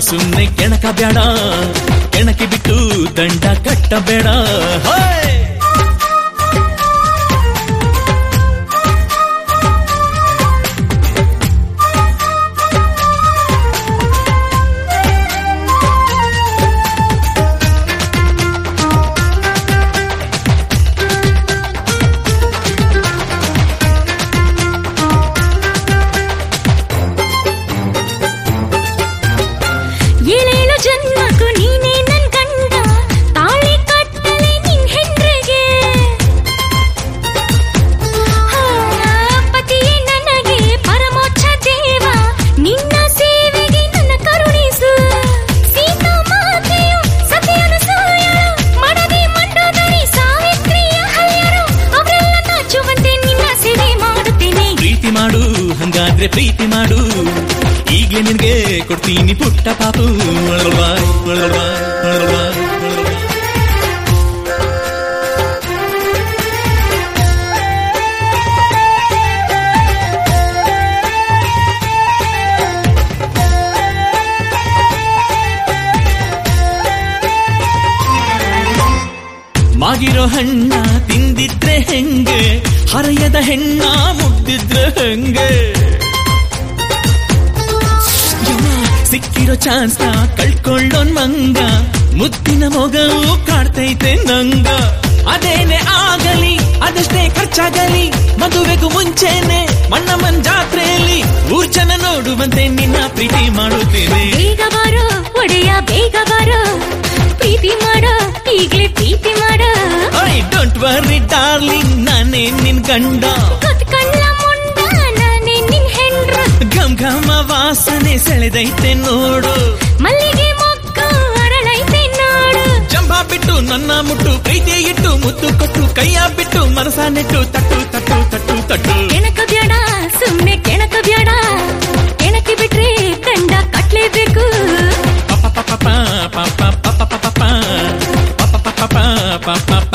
ಸುಮ್ನೆ ಕೆಣಕಬೇಡ, ಕೆಣಕಿ ಬಿಟ್ಟು ದಂಡ ಕಟ್ಟಬೇಡ. ಹಂಗಾದ್ರೆ ಪ್ರೀತಿ ಮಾಡು, ಈಗ್ಲೇ ನಿನ್ಗೆ ಕೊಡ್ತೀನಿ ಪುಟ್ಟ ಪಾಪು. ಮಾಗಿರೋ ಹಣ್ಣ ತಿಂದಿದ್ರೆ ಹೆಂಗೆ, ಹರೆಯದ ಹೆಣ್ಣ ಮುಟ್ಟಿದ್ರೆ ಹೆಂಗೆ, ಸಿಕ್ಕಿರೋ ಚಾನ್ಸ್ ನ ಕಳ್ಕೊಳ್ಳೋನ್ ಮಂಗ, ಮುದ್ದಿನ ಮೊಗವು ಕಾಡ್ತೈತೆ ನಂಗ. ಅದೇನೆ ಆಗಲಿ ಅದಷ್ಟೇ ಖರ್ಚಾಗಲಿ, ಮದುವೆಗೂ ಮುಂಚೆನೆ ಮಣ್ಣಮ್ಮನ್ ಜಾತ್ರೆಯಲ್ಲಿ ಊರ್ ಜನ ನೋಡುವಂತೆ ನಿನ್ನ ಪ್ರೀತಿ ಮಾಡುತ್ತೇನೆ. ಬೇಗ ಬಾರೋ ಒಡೆಯ ಬೇಗ ಬಾರೋ, ಪ್ರೀತಿ ಮಾಡೋ ಈಗ್ಲೇ ಪ್ರೀತಿ ಮಾಡೋ. ಐ ಡೋಂಟ್ ವರಿ ಡಾರ್ಲಿಂಗ್, ನಾನೇ ನಿನ್ ಗಂಡ, ಕಣ್ಣ ಮುಂಡ ನಾನೇ ನಿನ್ ಹೆಂಡ್ರ. ಘಮ ಘಮ ವಾಸನೆ ಸೆಳೆದೈತೆ ನೋಡು, ಮಲ್ಲಿಗೆ ಮೊಗ್ಗು ಅರಳೈತೆ ನೋಡು. ಜಂಬ ಬಿಟ್ಟು ನನ್ನ ಮುಟ್ಟು, ಪ್ರೀತಿ ಇಟ್ಟು ಮುತ್ತು ಕೊಟ್ಟು, ಕೈಯ ಬಿಟ್ಟು ಮನಸ ನೆಟ್ಟು ತಟ್ಟು ತಟ್ಟು ತಟ್ಟು ತಟ್ಟು. ಕೆಣಕ ಬ್ಯಾಡ ಸುಮ್ನೆ ಕೆಣಕ ಬ್ಯಾಡ, ಕೆಣಕಿ ಬಿಟ್ರೆ ದಂಡ ಕಟ್ಲೇಬೇಕು. pa pa pa pa pa pa pa pa pa pa pa pa pa pa pa pa pa